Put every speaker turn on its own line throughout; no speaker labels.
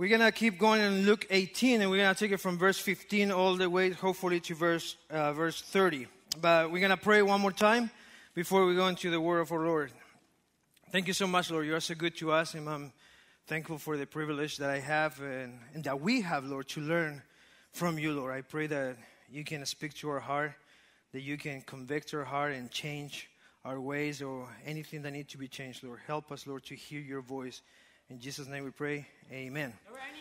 We're going to keep going in Luke 18, and we're going to take it from verse 15 all the way, hopefully, to verse 30. But we're going to pray one more time before we go into the word of our Lord. Thank you so much, Lord. You are so good to us, and I'm thankful for the privilege that I have and that we have, Lord, to learn from you, Lord. I pray that you can speak to our heart, that you can convict our heart and change our ways or anything that needs to be changed, Lord. Help us, Lord, to hear your voice. In Jesus' name we pray, amen.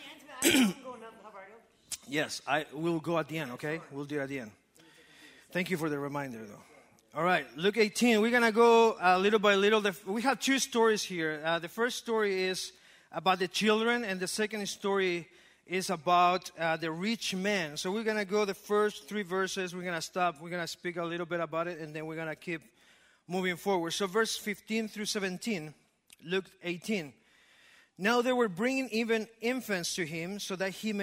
Yes, I will go at the end, okay? We'll do it at the end. Thank you for the reminder, though. All right, Luke 18. We're going to go little by little. We have two stories here. The first story is about the children, and the second story is about the rich man. So we're going to go the first three verses. We're going to stop. We're going to speak a little bit about it, and then we're going to keep moving forward. So verse 15 through 17, Luke 18. Now they were bringing even infants to him so that he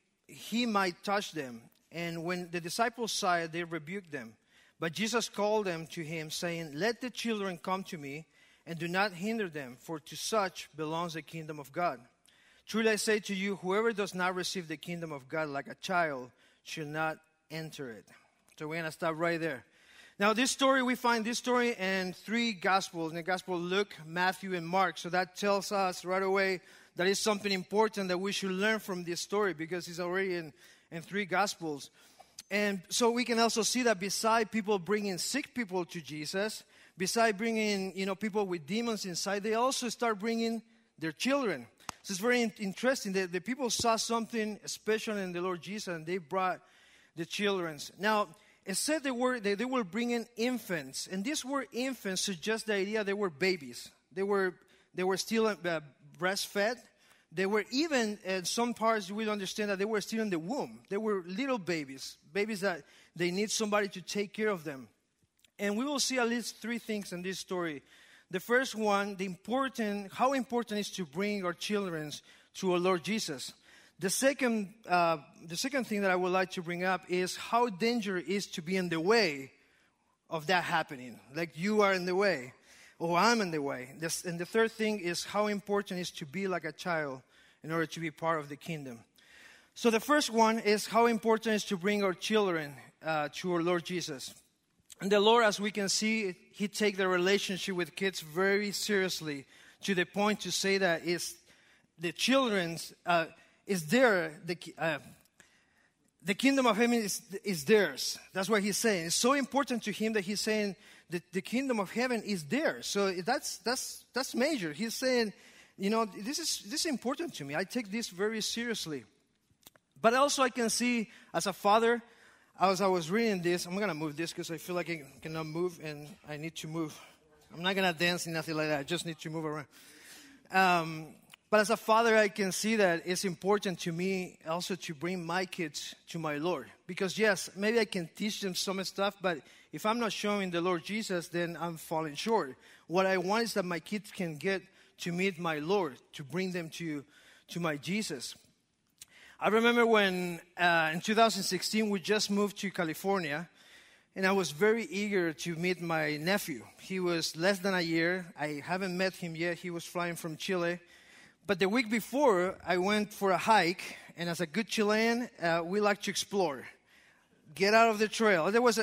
might touch them. And when the disciples saw it, they rebuked them. But Jesus called them to him, saying, "Let the children come to me, and do not hinder them, for to such belongs the kingdom of God. Truly I say to you, whoever does not receive the kingdom of God like a child should not enter it." So we're going to stop right there. Now we find this story in three Gospels, in the Gospel of Luke, Matthew, and Mark. So that tells us right away that is something important that we should learn from this story because it's already in three Gospels. And so we can also see that beside people bringing sick people to Jesus, beside bringing people with demons inside, they also start bringing their children. So it's very interesting that the people saw something special in the Lord Jesus and they brought the children. Now, it said they were bringing infants, and this word infants suggests the idea they were babies. They were still breastfed. They were even, in some parts we understand that they were still in the womb. They were little babies that they need somebody to take care of them. And we will see at least three things in this story. The first one, how important it is to bring our children to our Lord Jesus. The second thing that I would like to bring up is how dangerous it is to be in the of that happening. Like you are in the way, or I'm in the way. And the third thing is how important it is to be like a child in order to be part of the kingdom. So the first one is how important it is to bring our children to our Lord Jesus. And the Lord, as we can see, He takes the relationship with kids very seriously, to the point to say that the children's is there. The kingdom of heaven is theirs. That's what He's saying. It's so important to Him that He's saying that the kingdom of heaven is theirs. So that's major. He's saying, this is important to me. I take this very seriously. But also I can see as a father, as I was reading this, I'm going to move this because I feel like I cannot move and I need to move. I'm not going to dance and nothing like that. I just need to move around. But as a father, I can see that it's important to me also to bring my kids to my Lord. Because yes, maybe I can teach them some stuff, but if I'm not showing the Lord Jesus, then I'm falling short. What I want is that my kids can get to meet my Lord, to bring them to my Jesus. I remember when in 2016 we just moved to California, and I was very eager to meet my nephew. He was less than a year. I haven't met him yet. He was flying from Chile. But the week before, I went for a hike, and as a good Chilean, we like to explore, get out of the trail. There was,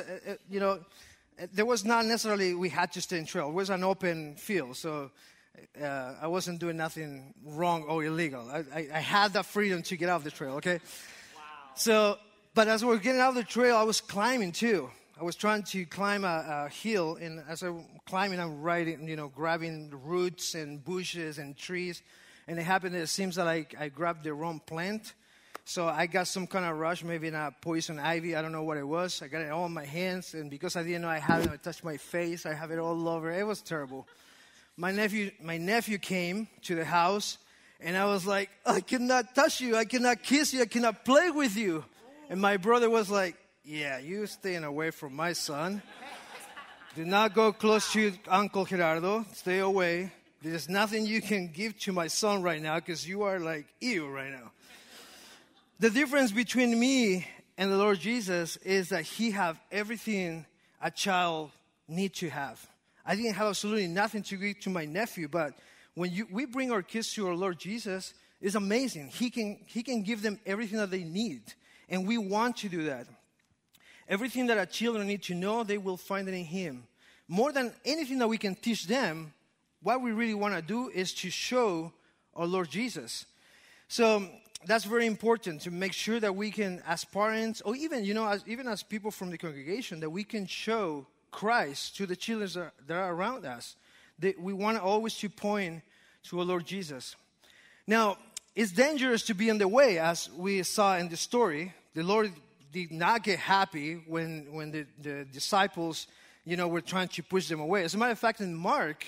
there was not necessarily we had to stay in trail. It was an open field, so I wasn't doing nothing wrong or illegal. I had that freedom to get out of the trail, okay? Wow. So, but as we were getting out of the trail, I was climbing too. I was trying to climb a hill, and as I'm climbing, I'm grabbing roots and bushes and trees. And it happened that it seems that I grabbed the wrong plant. So I got some kind of rush, maybe not poison ivy. I don't know what it was. I got it all in my hands. And because I didn't know I had it, I touched my face. I have it all over. It was terrible. My nephew came to the house. And I was like, I cannot touch you. I cannot kiss you. I cannot play with you. And my brother was like, yeah, you staying away from my son. Do not go close to Uncle Gerardo. Stay away. There's nothing you can give to my son right now because you are like ew right now. The difference between me and the Lord Jesus is that He have everything a child need to have. I didn't have absolutely nothing to give to my nephew, but when we bring our kids to our Lord Jesus, is amazing. He can give them everything that they need. And we want to do that. Everything that our children need to know, they will find it in Him. More than anything that we can teach them, what we really want to do is to show our Lord Jesus. So that's very important, to make sure that we can, as parents, or even, even as people from the congregation, that we can show Christ to the children that are around us. We want always to point to our Lord Jesus. Now, it's dangerous to be in the way, as we saw in the story. The Lord did not get happy when the disciples, were trying to push them away. As a matter of fact, in Mark,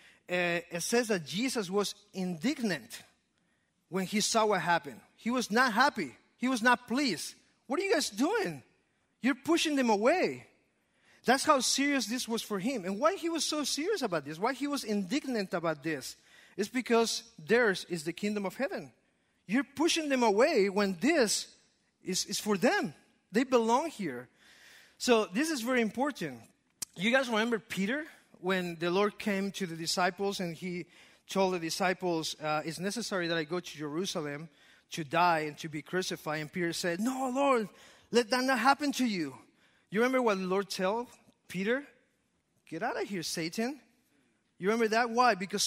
it says that Jesus was indignant when He saw what happened. He was not happy. He was not pleased. What are you guys doing? You're pushing them away. That's how serious this was for Him. And why He was so serious about this, why He was indignant about this, is because theirs is the kingdom of heaven. You're pushing them away when this is for them. They belong here. So this is very important. You guys remember Peter, when the Lord came to the disciples and He told the disciples, it's necessary that I go to Jerusalem to die and to be crucified. And Peter said, no, Lord, let that not happen to you. You remember what the Lord told Peter? Get out of here, Satan. You remember that? Why? Because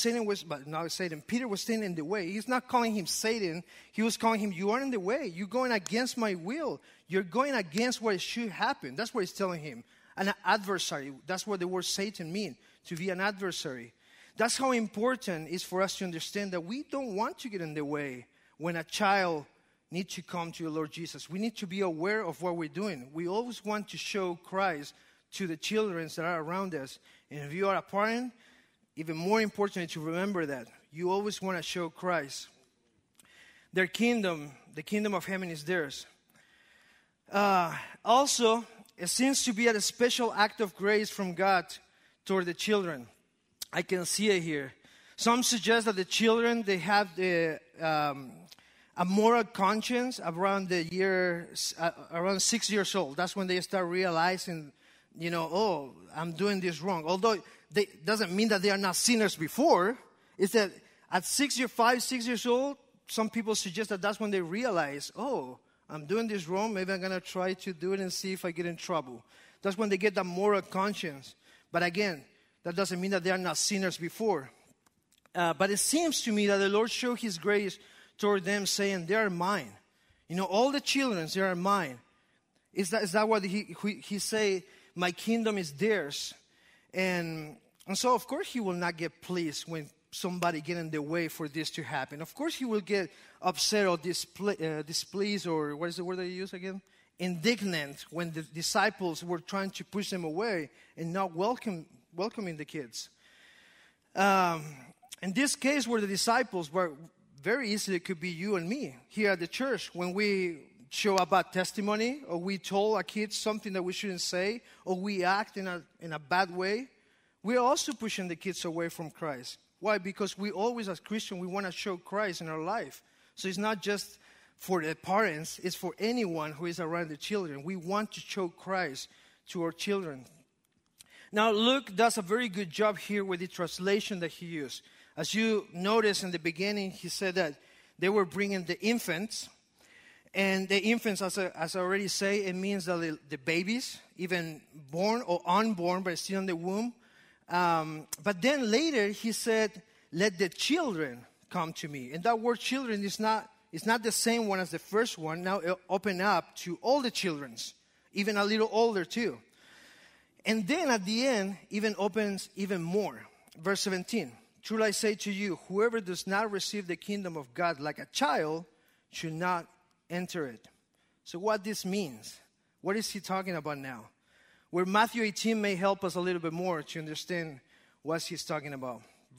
Peter was standing in the way. He's not calling him Satan. He was calling him, you are in the way. You're going against my will. You're going against what should happen. That's what he's telling him. An adversary. That's what the word Satan means, to be an adversary. That's how important it is for us to understand that we don't want to get in the way when a child needs to come to the Lord Jesus. We need to be aware of what we're doing. We always want to show Christ to the children that are around us. And if you are a parent, even more important to remember that. You always want to show Christ. Their kingdom, the kingdom of heaven, is theirs. Also, it seems to be a special act of grace from God toward the children. I can see it here. Some suggest that the children, they have a moral conscience around around 6 years old. That's when they start realizing, oh, I'm doing this wrong. Although it doesn't mean that they are not sinners before. It's that at 6 years old, some people suggest that that's when they realize, oh, I'm doing this wrong. Maybe I'm going to try to do it and see if I get in trouble. That's when they get that moral conscience. But again, that doesn't mean that they are not sinners before. But it seems to me that the Lord showed His grace toward them, saying, they are mine. All the children, they are mine. Is that what he say? My kingdom is theirs. And so, of course, He will not get pleased when somebody get in the way for this to happen. Of course, He will get upset or displeased, or what is the word that you use again? Indignant, when the disciples were trying to push them away and not welcoming the kids. In this case, where the disciples were, very easily it could be you and me here at the church, when we show a bad testimony, or we told our kids something that we shouldn't say, or we act in a bad way. We are also pushing the kids away from Christ. Why? Because we always, as Christians, we want to show Christ in our life. So it's not just for the parents, it's for anyone who is around the children. We want to show Christ to our children. Now, Luke does a very good job here with the translation that he used. As you notice in the beginning, he said that they were bringing the infants. And the infants, as I already say, it means that the babies, even born or unborn, but still in the womb. But then later, he said, let the children come to me. And that word children is not the same one as the first one. Now it opened up to all the children's, even a little older too. And then at the end, even opens even more. Verse 17, truly I say to you, whoever does not receive the kingdom of God like a child should not enter it. So what this means, what is he talking about now? Where Matthew 18 may help us a little bit more to understand what he's talking about.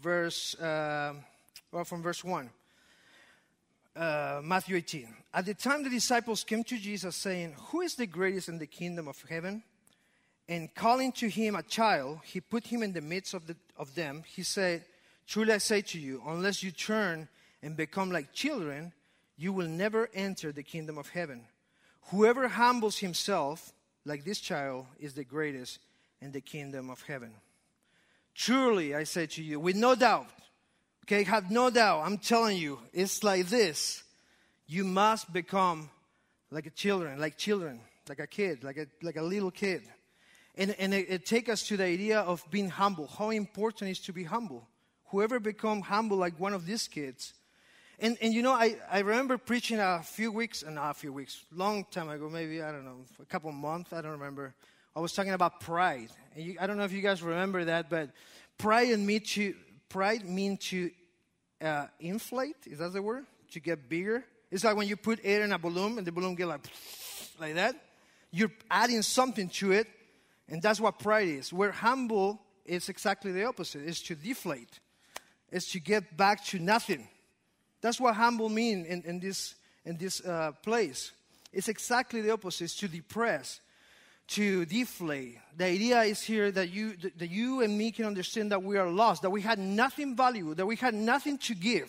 From verse 1. Matthew 18. At the time the disciples came to Jesus saying, who is the greatest in the kingdom of heaven? And calling to him a child, he put him in the midst of them. He said, truly I say to you, unless you turn and become like children, you will never enter the kingdom of heaven. Whoever humbles himself like this child is the greatest in the kingdom of heaven. Truly I say to you, with no doubt, Okay, have no doubt. I'm telling you, it's like this. You must become like children, like a kid, like a little kid. And it takes us to the idea of being humble. How important it is to be humble. Whoever become humble like one of these kids. And you know, I remember preaching long time ago, maybe, I don't know, a couple of months, I don't remember. I was talking about pride. And I don't know if you guys remember that, but pride means to inflate. Is that the word? To get bigger. It's like when you put air in a balloon and the balloon get like that. You're adding something to it, and that's what pride is. Where humble is exactly the opposite. It's to deflate. It's to get back to nothing. That's what humble means in this place. It's exactly the opposite. It's to depress, to deflate. The idea is here that you and me can understand that we are lost, that we had nothing valuable, that we had nothing to give.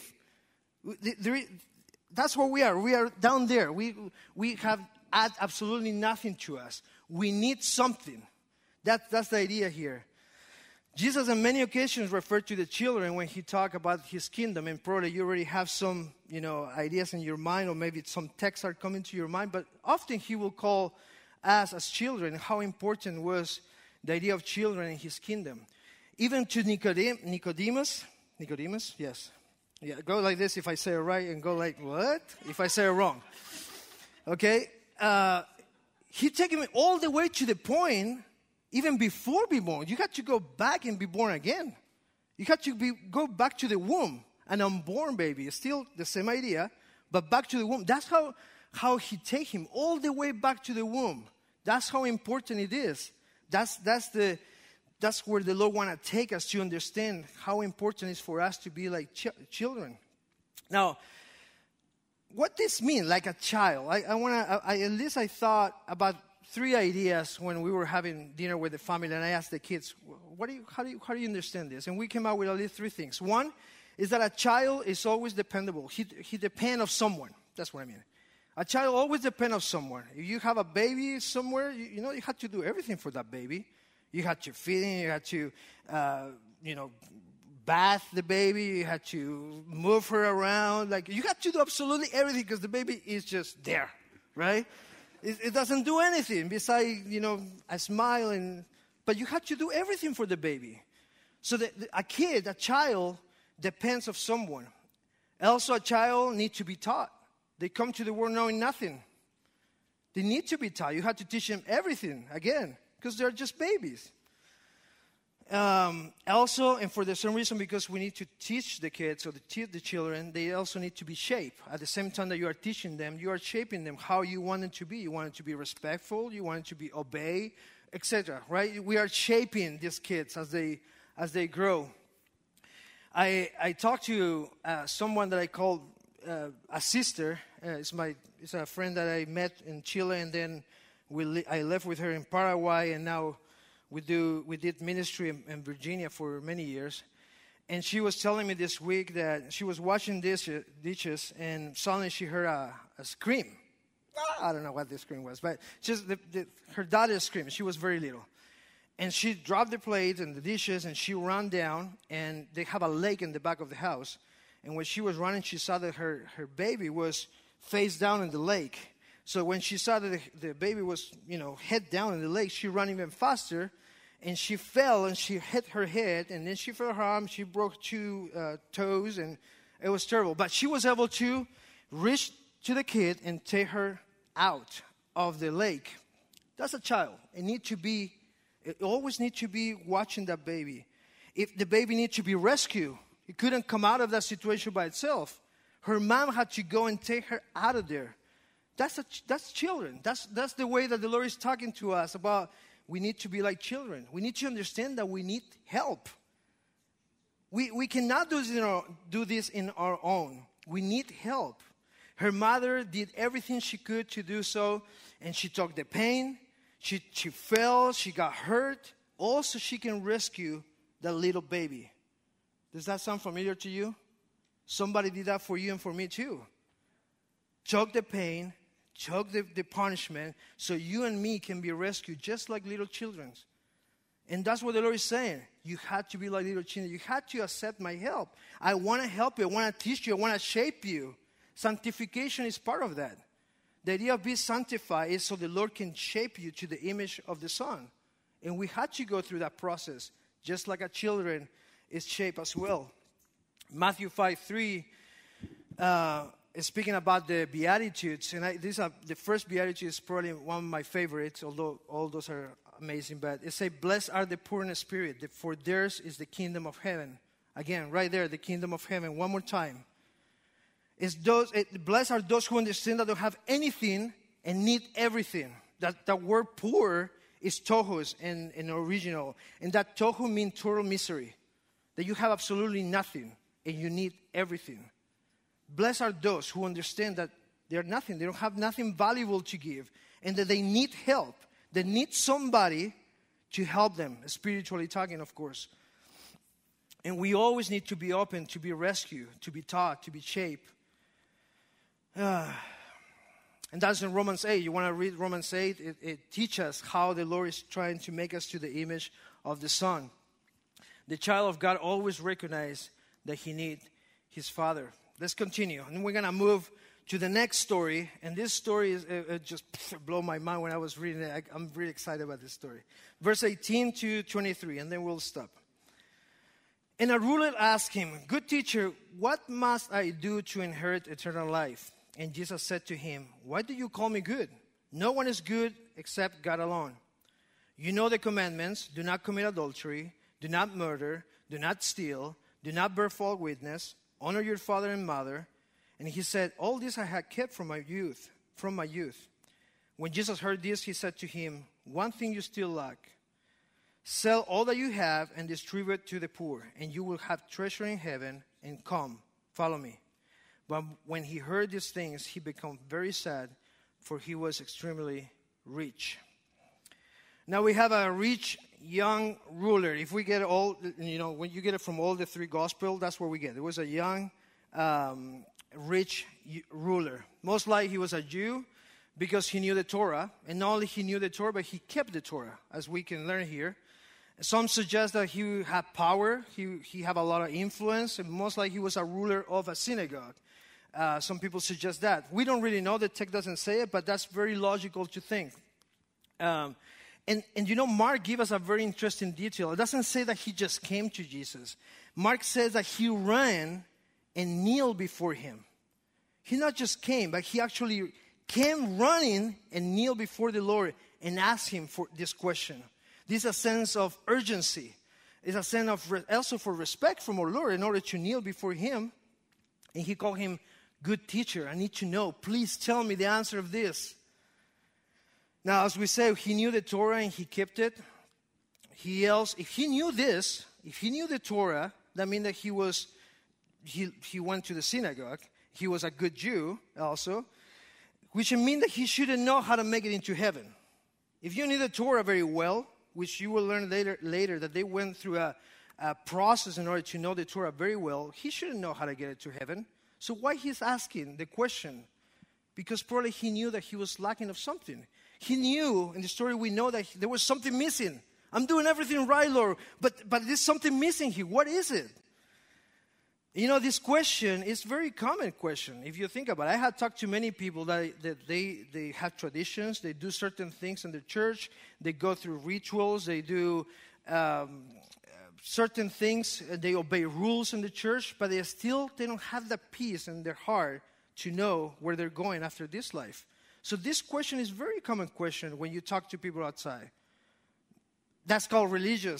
That's where we are. We are down there. We have absolutely nothing to us. We need something. That's the idea here. Jesus on many occasions referred to the children when he talked about his kingdom, and probably you already have some, ideas in your mind, or maybe some texts are coming to your mind, but often he will call us as children. How important was the idea of children in his kingdom. Even to Nicodemus, yes. Yeah, go like this if I say it right, and go like, what? If I say it wrong. Okay? He taken me all the way to the point, even before being born. You had to go back and be born again. You had to go back to the womb. An unborn baby. It's still the same idea, but back to the womb. That's how he take him all the way back to the womb. That's how important it is. That's where the Lord want to take us to understand how important it is for us to be like children. Now, what this mean, like a child? I thought about 3 ideas when we were having dinner with the family, and I asked the kids, how do you understand this? And we came out with at least 3 things. One is that a child is always dependable. He depends on someone. That's what I mean. A child always depends on someone. If you have a baby somewhere, you have to do everything for that baby. You had to feed him, you had to, bath the baby, you had to move her around. Like, you had to do absolutely everything because the baby is just there, right? It doesn't do anything besides, a smile. But you have to do everything for the baby. So a child depends on someone. Also, a child needs to be taught. They come to the world knowing nothing. They need to be taught. You have to teach them everything, again, because they're just babies. Also, and for the same reason, because we need to teach the kids or teach the children, they also need to be shaped. At the same time that you are teaching them, you are shaping them how you want them to be. You want them to be respectful. You want them to be obey, etc. Right? We are shaping these kids as they grow. I talked to someone that I called a sister. It's a friend that I met in Chile, and then I left with her in Paraguay, and now we did ministry in Virginia for many years. And she was telling me this week that she was washing dishes, and suddenly she heard a scream. I don't know what the scream was, but just her daughter screamed. She was very little. And she dropped the plates and the dishes, and she ran down, and they have a lake in the back of the house. And when she was running, she saw that her baby was face down in the lake. So when she saw that the baby was, head down in the lake, she ran even faster, and she fell, and she hit her head, and then she fell her arm. She broke 2 toes, and it was terrible. But she was able to reach to the kid and take her out of the lake. That's a child. It always needs to be watching that baby. If the baby needs to be rescued, it couldn't come out of that situation by itself. Her mom had to go and take her out of there. That's children. That's the way that the Lord is talking to us about. We need to be like children. We need to understand that we need help. We cannot do this in our own. We need help. Her mother did everything she could to do so, and she took the pain. She fell. She got hurt. Also, she can rescue that little baby. Does that sound familiar to you? Somebody did that for you and for me too. Took the pain, took the punishment, so you and me can be rescued just like little children. And that's what the Lord is saying. you had to be like little children. You had to accept my help. I want to help you. I want to teach you. I want to shape you. Sanctification is part of that. The idea of being sanctified is so the Lord can shape you to the image of the Son. And we had to go through that process, just like a children is shaped as well. Matthew 5:3 is speaking about the Beatitudes. And the first Beatitude is probably one of my favorites, although all those are amazing. But it says, blessed are the poor in spirit, for theirs is the kingdom of heaven. Again, right there, the kingdom of heaven. One more time. Blessed are those who understand that they don't have anything and need everything. That word poor is tohos in original. And that toho means total misery. That you have absolutely nothing and you need everything. Blessed are those who understand that they're nothing. They don't have nothing valuable to give. And that they need help. They need somebody to help them, spiritually talking, of course. And we always need to be open to be rescued, to be taught, to be shaped. And that's in Romans 8. You want to read Romans 8? It teaches us how the Lord is trying to make us to the image of the Son. The child of God always recognizes that he needs his Father. Let's continue. And we're going to move to the next story. And this story it just blew my mind when I was reading it. I'm really excited about this story. Verse 18 to 23, and then we'll stop. And a ruler asked him, good teacher, what must I do to inherit eternal life? And Jesus said to him, why do you call me good? No one is good except God alone. You know the commandments: do not commit adultery, do not murder, do not steal, do not bear false witness, honor your father and mother. And he said, all this I had kept from my youth. When Jesus heard this, he said to him, one thing you still lack. Sell all that you have and distribute it to the poor, and you will have treasure in heaven, and come, follow me. But when he heard these things, he became very sad, for he was extremely rich. Now we have a rich young ruler. If we get all, when you get it from all the three Gospels, that's where we get it. It was a young, rich ruler. Most likely he was a Jew because he knew the Torah. And not only he knew the Torah, but he kept the Torah, as we can learn here. Some suggest that he had power. He had a lot of influence. And most likely he was a ruler of a synagogue. Some people suggest that. We don't really know. The text doesn't say it, but that's very logical to think. And Mark gives us a very interesting detail. It doesn't say that he just came to Jesus. Mark says that he ran and kneeled before him. He not just came, but he actually came running and kneeled before the Lord and asked him for this question. This is a sense of urgency. It's a sense of also for respect from our Lord in order to kneel before him. And he called him good teacher. I need to know. Please tell me the answer of this. Now, as we say, he knew the Torah and he kept it. If he knew this, if he knew the Torah, that means that he went to the synagogue. He was a good Jew also, which means that he shouldn't know how to make it into heaven. If you knew the Torah very well, which you will learn later that they went through a process in order to know the Torah very well, he shouldn't know how to get it to heaven. So why he's asking the question? Because probably he knew that he was lacking of something. He knew, in the story we know, that there was something missing. I'm doing everything right, Lord, but there's something missing here. What is it? This question is a very common question. If you think about it, I have talked to many people that they have traditions. They do certain things in the church. They go through rituals. They do certain things. They obey rules in the church, but they don't have the peace in their heart to know where they're going after this life. So this question is a very common question when you talk to people outside. That's called religion,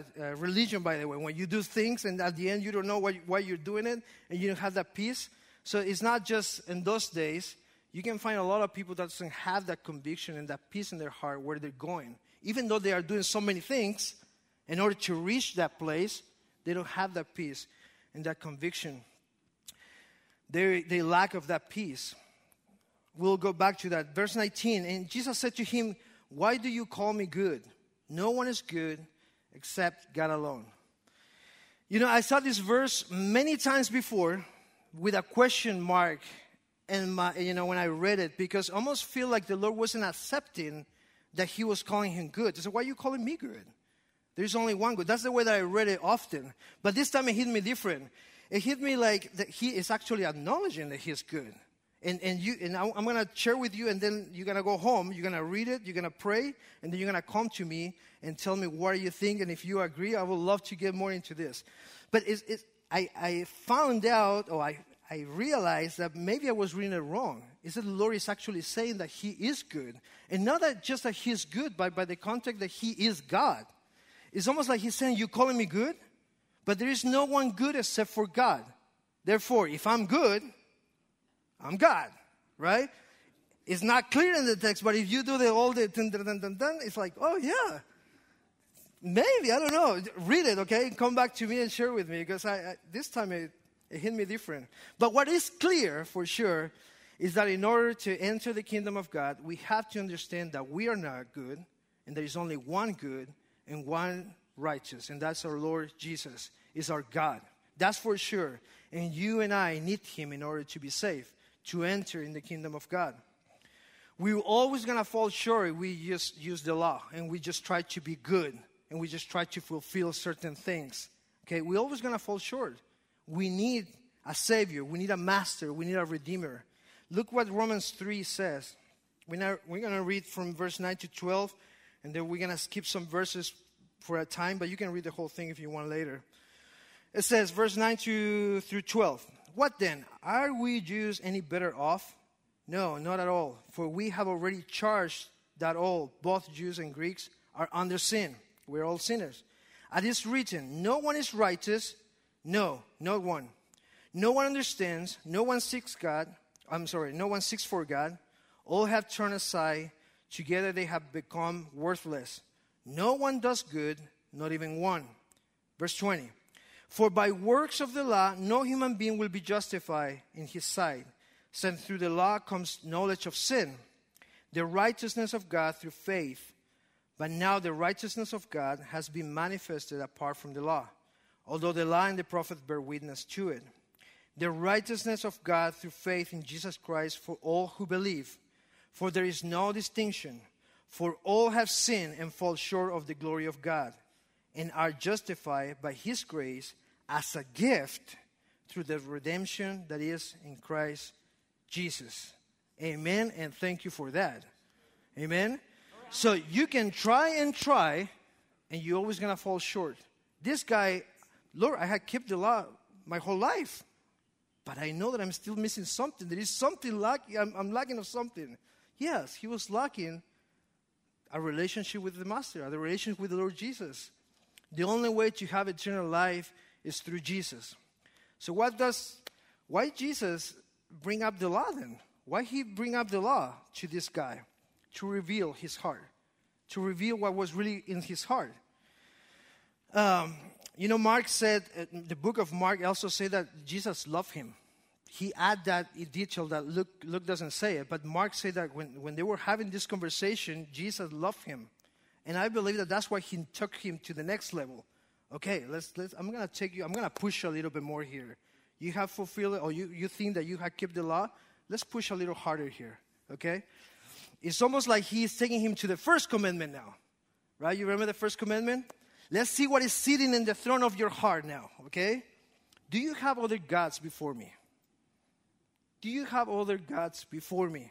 by the way. When you do things and at the end you don't know why you're doing it and you don't have that peace. So it's not just in those days. You can find a lot of people that doesn't have that conviction and that peace in their heart where they're going. Even though they are doing so many things, in order to reach that place, they don't have that peace and that conviction. They lack of that peace. We'll go back to that. Verse 19, and Jesus said to him, why do you call me good? No one is good except God alone. I saw this verse many times before with a question mark and when I read it, because I almost feel like the Lord wasn't accepting that he was calling him good. He said, why are you calling me good? There's only one God. That's the way that I read it often. But this time it hit me different. It hit me like that he is actually acknowledging that he's good. And I'm going to share with you, and then you're going to go home. You're going to read it. You're going to pray. And then you're going to come to me and tell me what you think. And if you agree, I would love to get more into this. But I found out, or I realized that maybe I was reading it wrong. Is that the Lord is actually saying that he is good. And not that just that he is good, but by the context that he is God. It's almost like he's saying, you're calling me good? But there is no one good except for God. Therefore, if I'm good, I'm God, right? It's not clear in the text, but if you do all the dun, dun, dun, dun, dun, it's like, oh yeah, maybe, I don't know. Read it, okay? Come back to me and share with me, because this time it hit me different. But what is clear for sure is that in order to enter the kingdom of God, we have to understand that we are not good, and there is only one good and one righteous, and that's our Lord Jesus, is our God. That's for sure. And you and I need him in order to be saved, to enter in the kingdom of God. We're always going to fall short if we just use the law and we just try to be good and we just try to fulfill certain things. Okay, we're always going to fall short. We need a Savior. We need a Master. We need a Redeemer. Look what Romans 3 says. We're going to read from verse 9 to 12, and then we're going to skip some verses for a time, but you can read the whole thing if you want later. It says, verse 9 through 12. What then? Are we Jews any better off? No, not at all. For we have already charged that all, both Jews and Greeks, are under sin. We're all sinners. As it is written, no one is righteous. No, not one. No one understands. No one seeks for God. All have turned aside. Together they have become worthless. No one does good, not even one. Verse 20. For by works of the law, no human being will be justified in his sight, since through the law comes knowledge of sin, the righteousness of God through faith. But now the righteousness of God has been manifested apart from the law, although the law and the prophets bear witness to it. The righteousness of God through faith in Jesus Christ for all who believe. For there is no distinction, for all have sinned and fall short of the glory of God, and are justified by his grace as a gift through the redemption that is in Christ Jesus. Amen, and thank you for that. Amen. So you can try, and you're always going to fall short. This guy, Lord, I had kept the law my whole life, but I know that I'm still missing something. There is something lacking. I'm lacking of something. Yes, he was lacking a relationship with the Master, a relationship with the Lord Jesus. The only way to have eternal life is through Jesus. So why Jesus bring up the law then? Why he bring up the law to this guy? To reveal his heart. To reveal what was really in his heart. Mark said, the book of Mark also said that Jesus loved him. He added that in detail that Luke doesn't say it, but Mark said that when they were having this conversation, Jesus loved him. And I believe that that's why he took him to the next level. Okay, I'm going to push a little bit more here. You have fulfilled it, or you think that you have kept the law? Let's push a little harder here, okay? It's almost like he's taking him to the first commandment now, right? You remember the first commandment? Let's see what is sitting in the throne of your heart now, okay? Do you have other gods before me? Do you have other gods before me?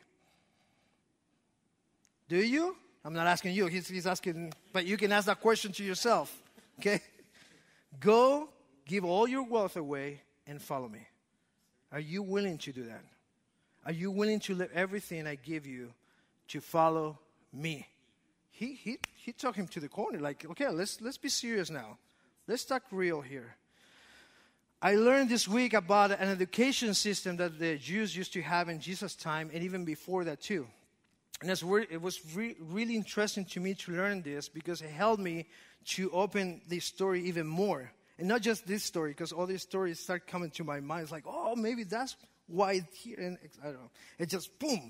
Do you? I'm not asking you. He's asking, but you can ask that question to yourself, okay? Go, give all your wealth away, and follow me. Are you willing to do that? Are you willing to leave everything I give you to follow me? He took him to the corner, like, okay, let's be serious now. Let's talk real here. I learned this week about an education system that the Jews used to have in Jesus' time, and even before that too. And it was really interesting to me to learn this, because it helped me to open this story even more. And not just this story, because all these stories start coming to my mind. It's like, oh, maybe that's why it's here. And I don't know. It just, boom.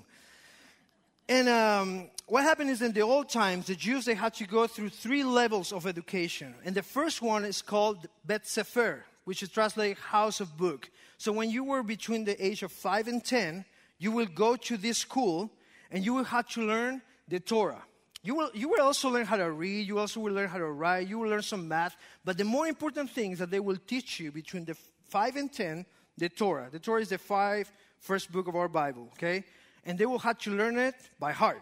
And what happened is in the old times, the Jews, they had to go through 3 levels of education. And the first one is called Bet Sefer, which is translated house of book. So when you were between the age of 5 and 10, you will go to this school, and you will have to learn the Torah. You will also learn how to read. You also will learn how to write. You will learn some math. But the more important thing is that they will teach you between the 5 and 10, the Torah. The Torah is the first book of our Bible, okay? And they will have to learn it by heart.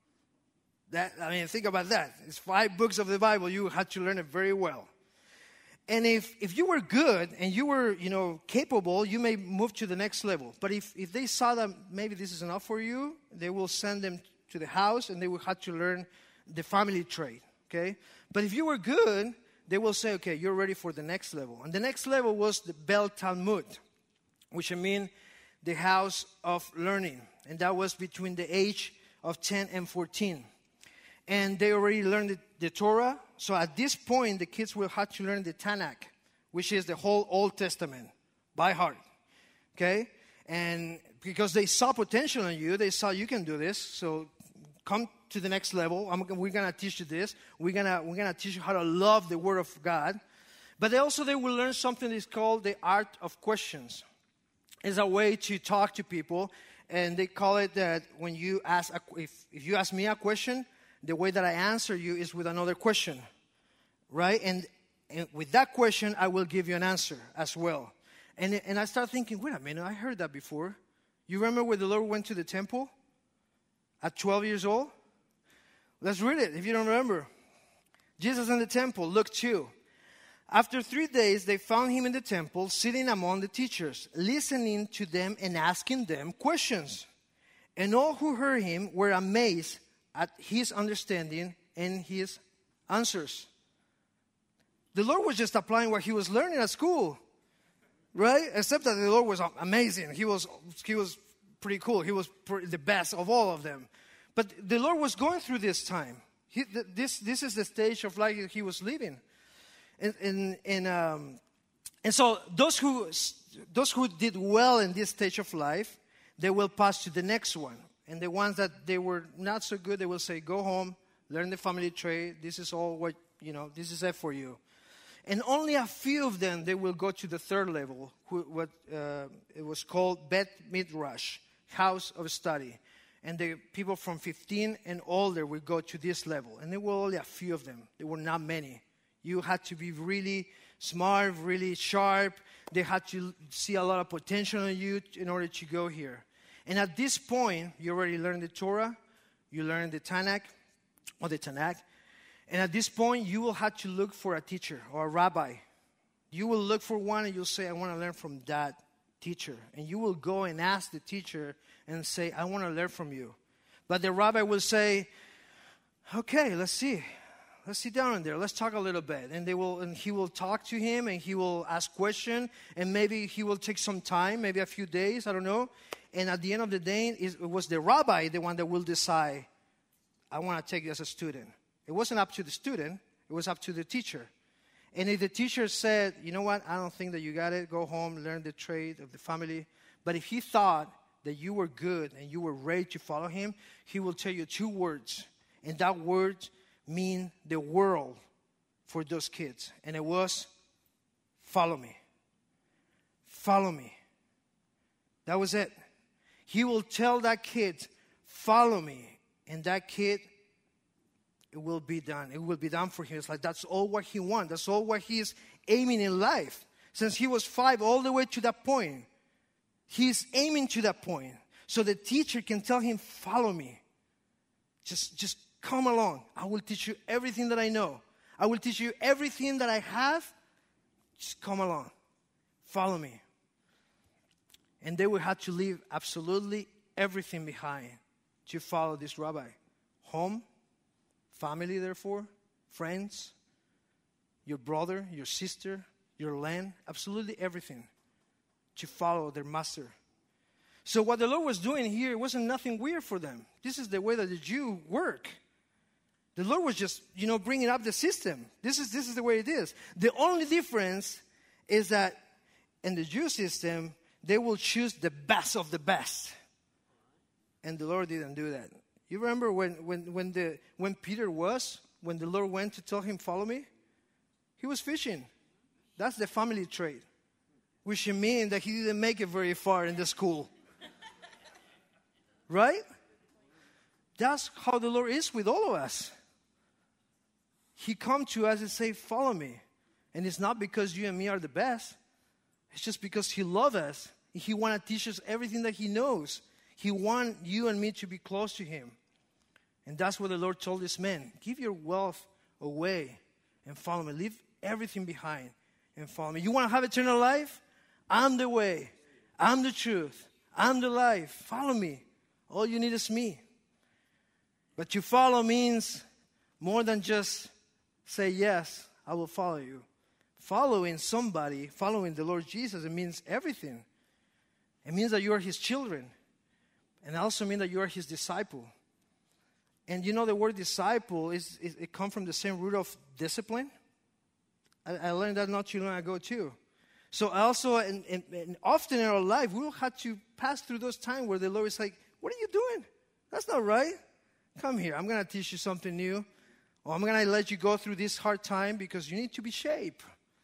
Think about that. It's 5 books of the Bible. You have to learn it very well. And if you were good and you were, capable, you may move to the next level. But if they saw that maybe this is enough for you, they will send them to the house and they will have to learn the family trade, okay? But if you were good, they will say, okay, you're ready for the next level. And the next level was the Bel Talmud, which the house of learning. And that was between the age of 10 and 14. And they already learned the Torah. So at this point, the kids will have to learn the Tanakh, which is the whole Old Testament, by heart. Okay? And because they saw potential in you, they saw you can do this. So come to the next level. We're going to teach you this. We're gonna teach you how to love the Word of God. But they will learn something that's called the art of questions. It's a way to talk to people. And they call it that when you ask, if you ask me a question, the way that I answer you is with another question, right? And with that question, I will give you an answer as well. And I start thinking, wait a minute, I heard that before. You remember when the Lord went to the temple at 12 years old? Let's read it if you don't remember. Jesus in the temple, Luke 2. After 3 days, they found him in the temple, sitting among the teachers, listening to them and asking them questions. And all who heard him were amazed at his understanding and his answers. The Lord was just applying what he was learning at school, right? Except that the Lord was amazing. He was pretty cool. He was the best of all of them. But the Lord was going through this time. This is the stage of life he was living. And so those who did well in this stage of life, they will pass to the next one. And the ones that they were not so good, they will say, go home, learn the family trade. This is all what, this is it for you. And only a few of them, they will go to the third level, it was called Bet Midrash, house of study. And the people from 15 and older will go to this level. And there were only a few of them. There were not many. You had to be really smart, really sharp. They had to see a lot of potential in you in order to go here. And at this point, you already learned the Torah, you learned the Tanakh. And at this point, you will have to look for a teacher or a rabbi. You will look for one and you'll say, I want to learn from that teacher. And you will go and ask the teacher and say, I want to learn from you. But the rabbi will say, okay, let's see. Let's sit down in there. Let's talk a little bit. And he will talk to him and he will ask questions. And maybe he will take some time, maybe a few days, I don't know. And at the end of the day, it was the rabbi, the one that will decide, I want to take you as a student. It wasn't up to the student. It was up to the teacher. And if the teacher said, you know what, I don't think that you got it. Go home, learn the trade of the family. But if he thought that you were good and you were ready to follow him, he will tell you 2 words. And that word mean the world for those kids. And it was, follow me. Follow me. That was it. He will tell that kid, follow me. And that kid, it will be done. It will be done for him. It's like that's all what he wants. That's all what he is aiming in life. Since he was 5 all the way to that point. He's aiming to that point. So the teacher can tell him, follow me. Just come along. I will teach you everything that I know. I will teach you everything that I have. Just come along. Follow me. And they will have to leave absolutely everything behind to follow this rabbi. Home, family, therefore, friends, your brother, your sister, your land, absolutely everything to follow their master. So what the Lord was doing here wasn't nothing weird for them. This is the way that the Jew work. The Lord was just, bringing up the system. This is the way it is. The only difference is that in the Jew system, they will choose the best of the best. And the Lord didn't do that. You remember when Peter when the Lord went to tell him, follow me? He was fishing. That's the family trade. Which means that he didn't make it very far in the school. Right? That's how the Lord is with all of us. He comes to us and say, follow me. And it's not because you and me are the best. It's just because He loves us. He wants to teach us everything that He knows. He wants you and me to be close to Him. And that's what the Lord told this man. Give your wealth away and follow me. Leave everything behind and follow me. You want to have eternal life? I'm the way. I'm the truth. I'm the life. Follow me. All you need is me. But to follow means more than just say, yes, I will follow you. Following somebody, following the Lord Jesus, it means everything. It means that you are His children. And it also means that you are His disciple. And you know the word disciple, it comes from the same root of discipline. I learned that not too long ago too. So also, and often in our life, we will have to pass through those times where the Lord is like, what are you doing? That's not right. Come here. I'm going to teach you something new. Or I'm going to let you go through this hard time because you need to be shaped.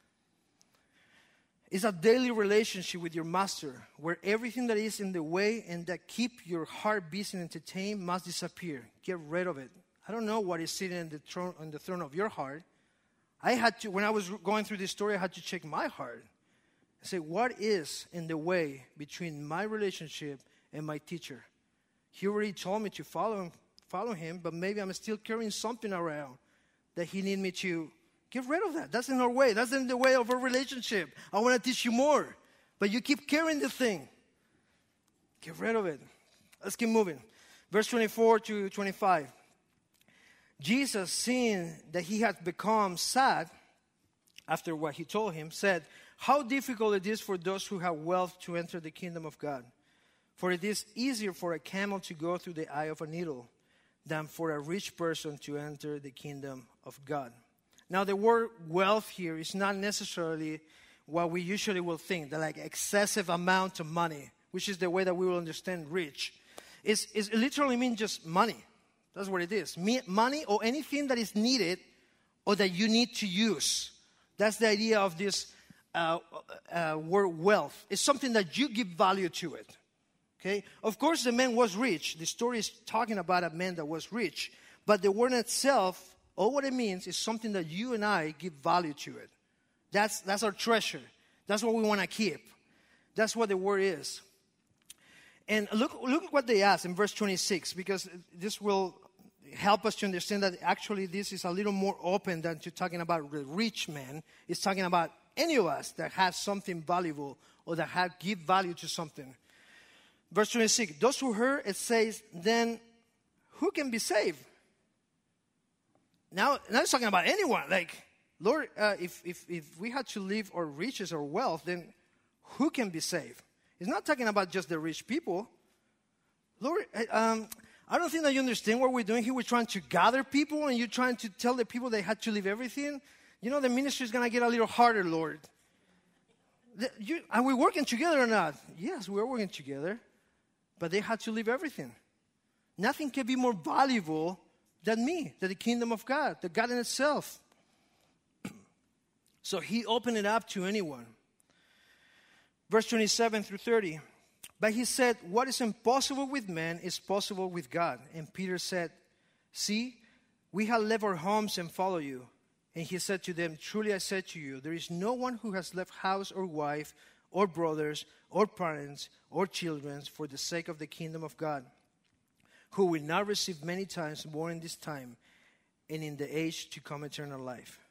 It's a daily relationship with your master where everything that is in the way and that keep your heart busy and entertained must disappear. Get rid of it. I don't know what is sitting on the throne of your heart. I had to, when I was going through this story, I had to check my heart. I say, what is in the way between my relationship and my teacher? He already told me to follow him, but maybe I'm still carrying something around that he needs me to get rid of that. That's in our way. That's in the way of our relationship. I want to teach you more, but you keep carrying the thing. Get rid of it. Let's keep moving. Verse 24 to 25. Jesus, seeing that he had become sad after what he told him, said, how difficult it is for those who have wealth to enter the kingdom of God. For it is easier for a camel to go through the eye of a needle than for a rich person to enter the kingdom of God. Now, the word wealth here is not necessarily what we usually will think, that like excessive amount of money, which is the way that we will understand rich. It literally means just money. That's what it is. Money or anything that is needed or that you need to use. That's the idea of this word wealth. It's something that you give value to it. Okay? Of course, the man was rich. The story is talking about a man that was rich. But the word itself, all what it means is something that you and I give value to it. That's our treasure. That's what we want to keep. That's what the word is. And look at what they ask in verse 26, because this will help us to understand that actually this is a little more open than to talking about the rich man. It's talking about any of us that has something valuable or that give value to something. Verse 26, those who heard it says, then who can be saved? Now it's talking about anyone. Like, Lord, if we had to leave our riches or wealth, then who can be saved? It's not talking about just the rich people. Lord, I don't think that you understand what we're doing here. We're trying to gather people, and you're trying to tell the people they had to leave everything. You know, the ministry is going to get a little harder, Lord. Are we working together or not? Yes, we're working together. But they had to leave everything. Nothing can be more valuable than me, than the kingdom of God, the God in itself. So he opened it up to anyone. Verse 27 through 30. But he said, what is impossible with man is possible with God. And Peter said, see, we have left our homes and follow you. And he said to them, truly I said to you, there is no one who has left house or wife or brothers or parents or children for the sake of the kingdom of God, who will not receive many times more in this time and in the age to come eternal life.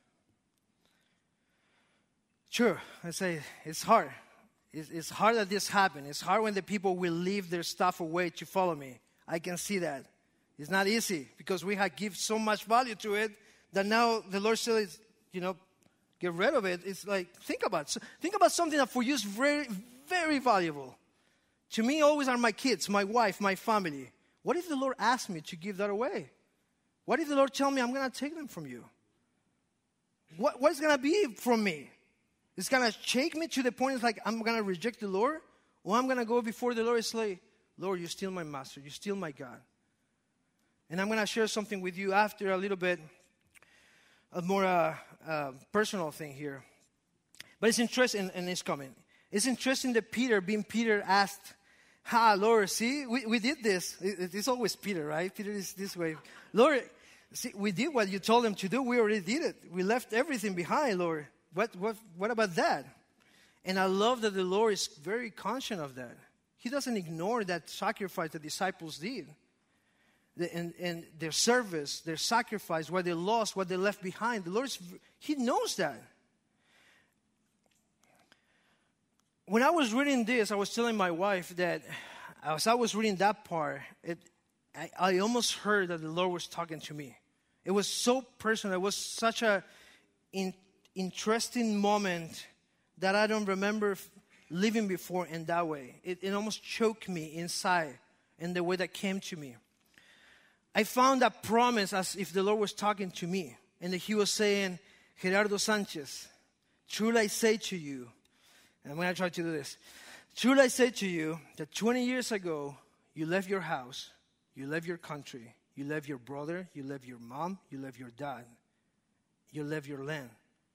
Sure, I say it's hard. It's hard that this happened. It's hard when the people will leave their stuff away to follow me. I can see that. It's not easy because we have given so much value to it that now the Lord says, get rid of it. It's like, think about something that for you is very, very valuable. To me, always are my kids, my wife, my family. What if the Lord asked me to give that away? What if the Lord tell me I'm going to take them from you? What is going to be from me? It's going to shake me to the point it's like I'm going to reject the Lord, or I'm going to go before the Lord and say, Lord, you're still my master. You're still my God. And I'm going to share something with you after a little bit, a more personal thing here. But it's interesting, and it's coming. It's interesting that Peter, being Peter, asked Lord, see, we did this. It's always Peter, right? Peter is this way. Lord, see, we did what you told him to do. We already did it. We left everything behind, Lord. What about that? And I love that the Lord is very conscious of that. He doesn't ignore that sacrifice the disciples did. And their service, their sacrifice, what they lost, what they left behind. The Lord, He knows that. When I was reading this, I was telling my wife that as I was reading that part, I almost heard that the Lord was talking to me. It was so personal. It was such an interesting moment that I don't remember living before in that way. It almost choked me inside in the way that came to me. I found that promise as if the Lord was talking to me. And that He was saying, Gerardo Sanchez, truly I say to you, and I'm going to try to do this. Truly I say to you that 20 years ago, you left your house, you left your country, you left your brother, you left your mom, you left your dad, you left your land.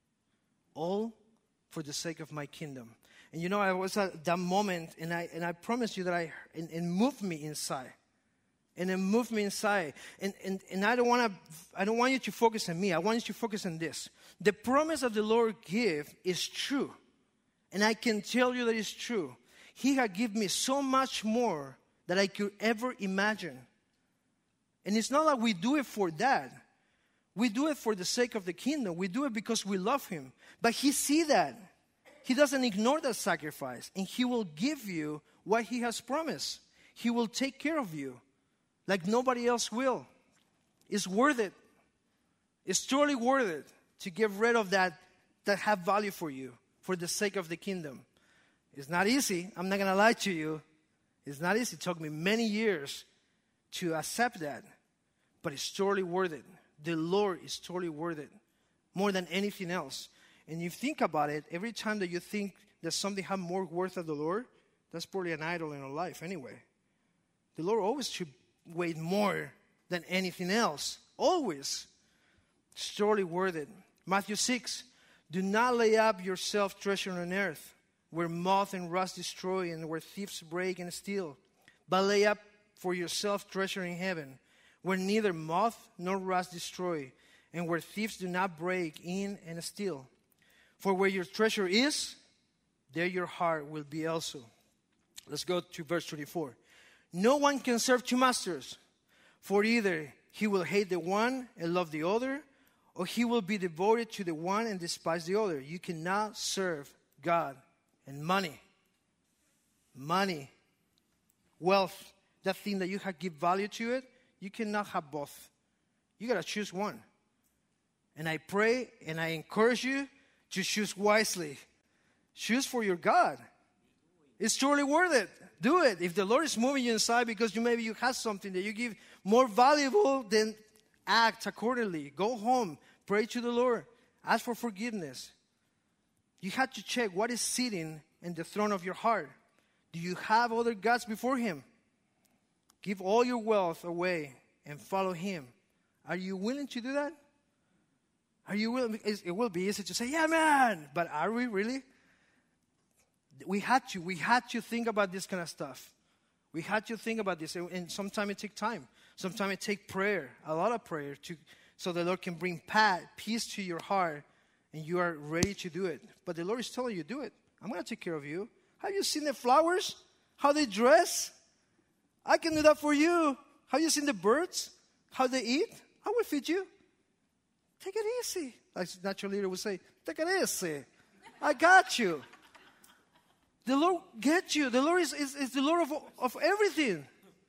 All for the sake of my kingdom. And you know, I was at that moment, and I promise you that it moved me inside. And it moved me inside. And I don't want you to focus on me. I want you to focus on this. The promise of the Lord give is true. And I can tell you that it's true. He had given me so much more than I could ever imagine. And it's not like we do it for that. We do it for the sake of the kingdom. We do it because we love Him. But He sees that. He doesn't ignore that sacrifice. And He will give you what He has promised. He will take care of you like nobody else will. It's worth it. It's totally worth it to get rid of that have value for you for the sake of the kingdom. It's not easy. I'm not going to lie to you. It's not easy. It took me many years to accept that. But it's totally worth it. The Lord is totally worth it. More than anything else. And you think about it, every time that you think that something has more worth than the Lord, that's probably an idol in our life anyway. The Lord always should weigh more than anything else. Always. It's totally worth it. Matthew 6, do not lay up yourself treasure on earth, where moth and rust destroy and where thieves break and steal. But lay up for yourself treasure in heaven, where neither moth nor rust destroy, and where thieves do not break in and steal. For where your treasure is, there your heart will be also. Let's go to verse 24. No one can serve two masters, for either he will hate the one and love the other, or he will be devoted to the one and despise the other. You cannot serve God and money. Money, wealth, that thing that you have give value to it, you cannot have both. You got to choose one. And I pray and I encourage you to choose wisely. Choose for your God. It's totally worth it. Do it. If the Lord is moving you inside because maybe you have something that you give more valuable, then act accordingly. Go home. Pray to the Lord. Ask for forgiveness. You have to check what is sitting in the throne of your heart. Do you have other gods before Him? Give all your wealth away and follow Him. Are you willing to do that? Are you willing? It will be easy to say, yeah, man. But are we really? We had to think about this kind of stuff. We had to think about this. And sometimes it takes time. Sometimes it takes prayer, a lot of prayer, so the Lord can bring peace to your heart and you are ready to do it. But the Lord is telling you, do it. I'm going to take care of you. Have you seen the flowers? How they dress? I can do that for you. Have you seen the birds? How they eat? I will feed you. Take it easy. Like natural leader would say, take it easy. I got you. The Lord gets you. The Lord is the Lord of everything.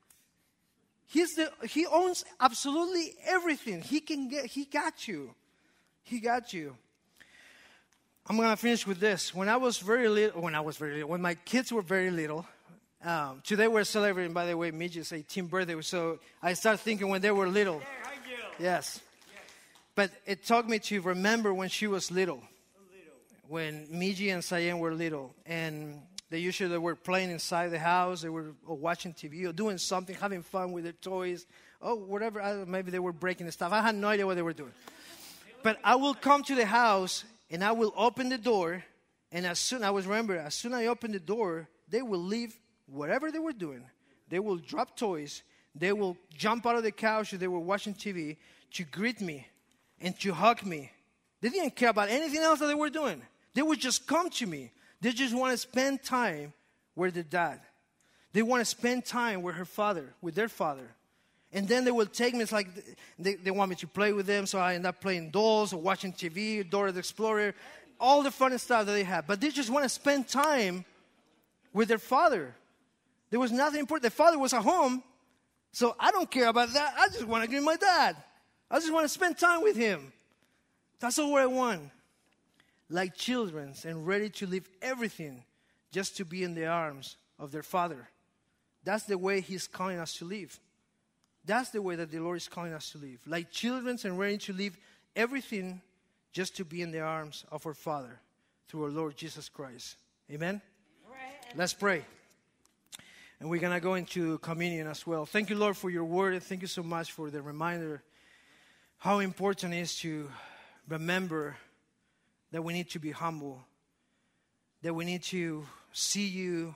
He owns absolutely everything. He got you. He got you. I'm going to finish with this. When my kids were very little, today we're celebrating, by the way, Midget's 18th birthday. So I started thinking when they were little. Yes. But it taught me to remember when she was little. When Miji and Sayen were little. And they were playing inside the house. They were watching TV or doing something, having fun with their toys. Oh, whatever. Maybe they were breaking the stuff. I had no idea what they were doing. But I will come to the house and I will open the door. And as soon I open the door, they will leave whatever they were doing, they will drop toys, they will jump out of the couch if they were watching TV to greet me and to hug me. They didn't care about anything else that they were doing. They would just come to me. They just want to spend time with their dad. They want to spend time with their father. And then they will take me. It's like they want me to play with them, so I end up playing dolls or watching TV, Dora the Explorer, all the fun stuff that they have. But they just want to spend time with their father. There was nothing important. The father was at home, so I don't care about that. I just want to greet my dad. I just want to spend time with him. That's all I want. Like children and ready to leave everything just to be in the arms of their father. That's the way he's calling us to live. That's the way that the Lord is calling us to live. Like children and ready to leave everything just to be in the arms of our Father through our Lord Jesus Christ. Amen? Right. Let's pray. And we're going to go into communion as well. Thank you, Lord, for your word. Thank you so much for the reminder how important it is to remember that we need to be humble, that we need to see you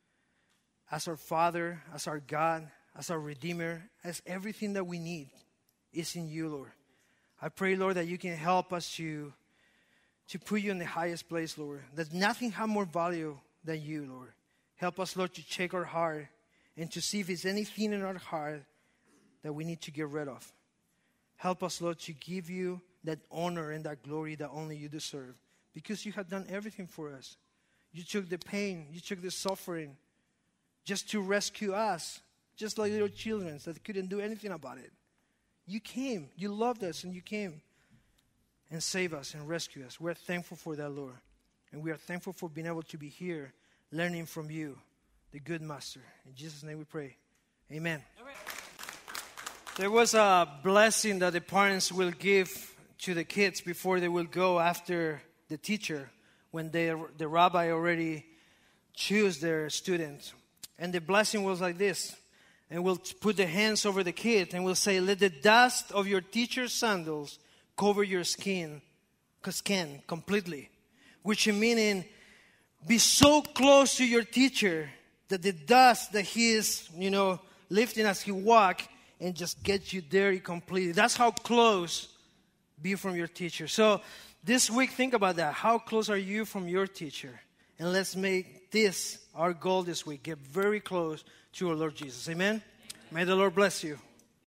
as our Father, as our God, as our Redeemer, as everything that we need is in you, Lord. I pray, Lord, that you can help us to put you in the highest place, Lord, that nothing has more value than you, Lord. Help us, Lord, to check our heart and to see if there's anything in our heart that we need to get rid of. Help us, Lord, to give you that honor and that glory that only you deserve, because you have done everything for us. You took the pain, you took the suffering just to rescue us, just like little children that couldn't do anything about it. You came, you loved us, and you came and saved us and rescued us. We're thankful for that, Lord. And we are thankful for being able to be here learning from you, the good master. In Jesus' name we pray. Amen. All right. There was a blessing that the parents will give to the kids before they will go after the teacher, when the rabbi already choose their student. And the blessing was like this. And we'll put the hands over the kid and we'll say, let the dust of your teacher's sandals cover your skin completely. Which meaning, be so close to your teacher that the dust that he is, lifting as he walk and just get you dirty completely. That's how close be from your teacher. So this week, think about that. How close are you from your teacher? And let's make this our goal this week. Get very close to our Lord Jesus. Amen? May the Lord bless you.